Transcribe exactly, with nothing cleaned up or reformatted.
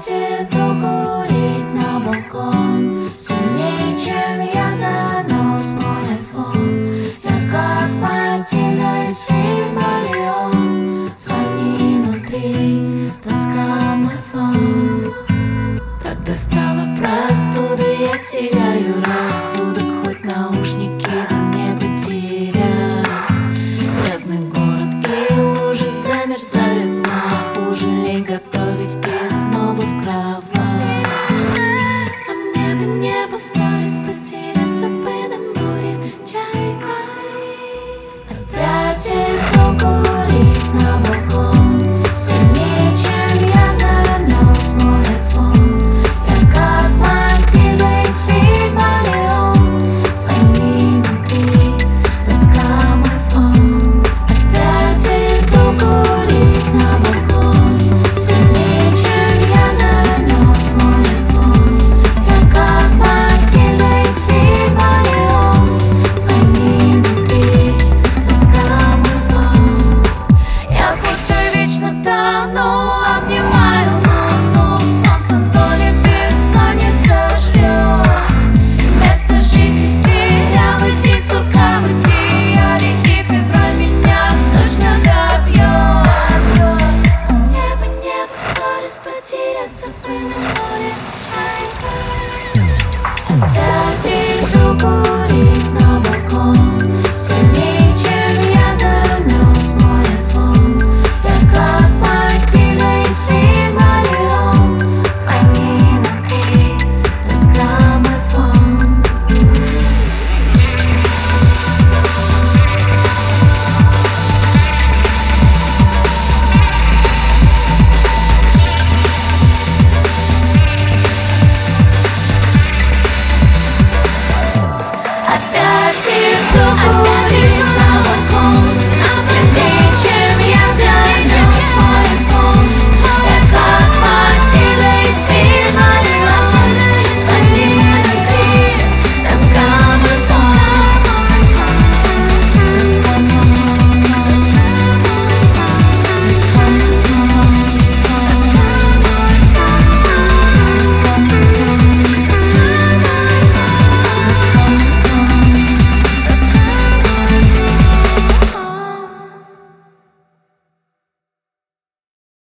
Опять иду курить на балкон. Сильнее, чем я замерз мой айфон. Я как Матильда из фильма «Леон». Звони внутри, тоска мой фон. Так достала простуда, я теряю рассудок. Хоть наушники бы мне потерять. Грязный город и лужи замерзают на ужин. Лень готовить и снова в кровать. А мне бы небо в сторис потеряться бы на море чайкой. Опять иду курить на балкон. Сильнее, чем я замерз мой айфон. Я как Матильда из фильма «Леон». Звони внутри, тоска мой фон. Опять иду курить на балкон. Сильнее, чем я замерз мой айфон. Я как Матильда из фильма «Леон». Звони внутри, тоска мой фон. Я будто вечно тону, обнимаю луну. Солнце доли бессонница жрет. Вместо жизни сериалы, день сурка в одеяле. И февраль меня точно добьет. Мне бы небо в сторис потеряться бы на море чайкой. Опять иду